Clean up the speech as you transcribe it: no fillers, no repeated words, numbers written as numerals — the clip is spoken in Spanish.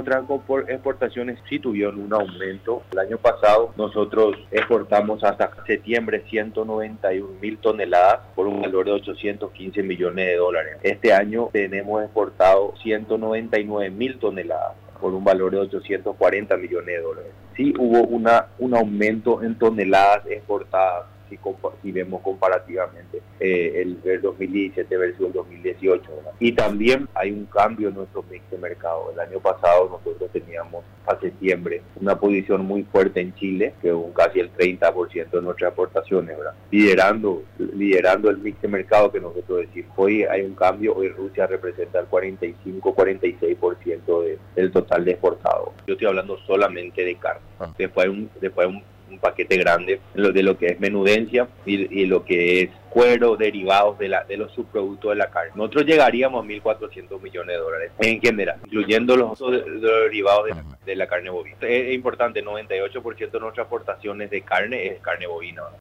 nuestras exportaciones sí tuvieron un aumento. El año pasado nosotros exportamos hasta septiembre 191.000 toneladas por un valor de 815 millones de dólares. Este año tenemos exportado 199.000 toneladas por un valor de 840 millones de dólares. Sí hubo un aumento en toneladas exportadas, si vemos comparativamente el 2017 versus el 2018, ¿verdad? Y también hay un cambio en nuestro mix de mercado. El año pasado nosotros teníamos a septiembre una posición muy fuerte en Chile, que un casi el 30% de nuestras exportaciones, ¿verdad? Liderando el mix de mercado que nosotros decimos. Hoy hay un cambio, hoy Rusia representa el 45-46% del total de exportado. Yo estoy hablando solamente de carne. Después hay un paquete grande de lo que es menudencia y lo que es cuero, derivados de los subproductos de la carne. Nosotros llegaríamos a 1.400 millones de dólares en general, incluyendo los derivados de la carne bovina. Es importante, 98% de nuestras exportaciones de carne es carne bovina.